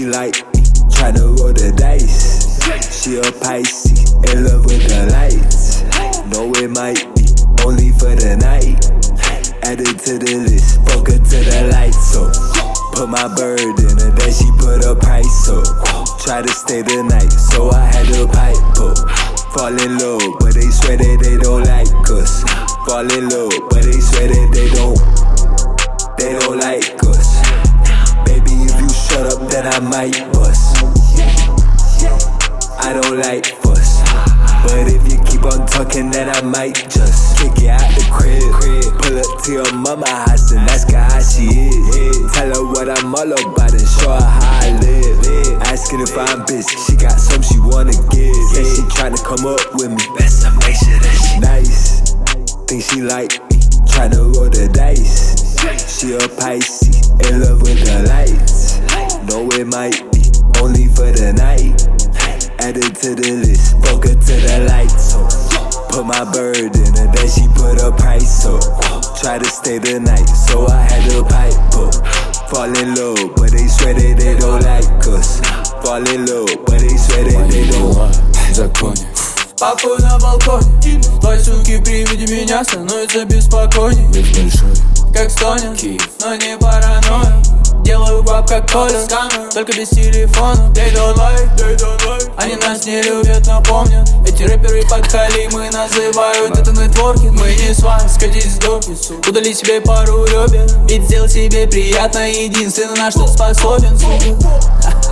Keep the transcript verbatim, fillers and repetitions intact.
like me, tryna roll the dice. She a Pisces, in love with the lights. Know it might be only for the night. Add it to the list, fuck her to the lights. So put my bird in her, then she put a price up. Try to stay the night, so I had to pipe up. Fall in love, but they swear that they don't like us. Fall in love, but they swear that they don't, they don't like us. Baby, if you shut up, then I might bust. I don't like fuss, but if you keep on talking, then I might just kick you out the crib. Pull up to your mama house and ask her how she is. Tell her what I'm all about and show her how I live. Asking if I'm busy, she got some she wanna give. Say she tryna come up with me, best to make sure that she nice. Think she like me, tryna roll the dice. She a Pisces, in love with the lights. Know it might be only for the night. Add it to the list, fuck her to the lights. So put my bird in her, then she put a price up. Try to stay the night, so I had to pipe up. Fall in love, but they swear that they don't like us. Fall in love, but they swear that they don't want. Законе. Похуй на балконе, твои суки при виде меня становятся беспокойней. Ведь большой, как стонет, Киев, но не паранойя. Делаю баб как Коля, только без телефона. They don't like, they don't like. Они нас не любят, но помнят. Эти рэперы подхалимы называют это нетворкинг. Мы не с вами, скатись с доки, сука. Удали себе пару ребер, ведь сделать себе приятно. Единственное, на что способен, сука.